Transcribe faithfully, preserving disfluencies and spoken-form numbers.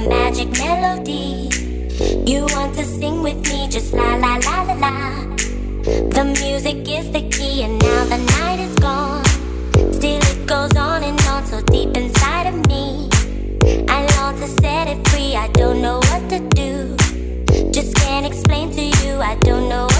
magic melody. You want to sing with me, just la la la la la. The music is the key and now the night is gone. Still it goes on and on so deep inside of me. I long to set it free, I don't know what to do. Just can't explain to you, I don't know